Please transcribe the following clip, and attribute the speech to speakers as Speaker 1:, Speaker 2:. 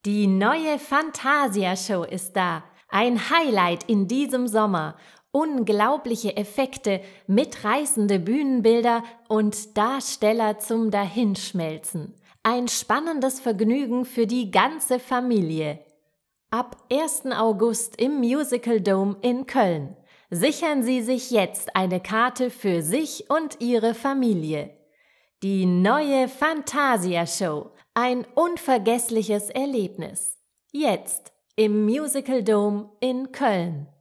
Speaker 1: Die neue Fantasia-Show ist da. Ein Highlight in diesem Sommer. Unglaubliche Effekte, mitreißende Bühnenbilder und Darsteller zum Dahinschmelzen. Ein spannendes Vergnügen für die ganze Familie. Ab 1. August im Musical Dome in Köln. Sichern Sie sich jetzt eine Karte für sich und Ihre Familie. Die neue Fantasia-Show. Ein unvergessliches Erlebnis. Jetzt im Musical Dome in Köln.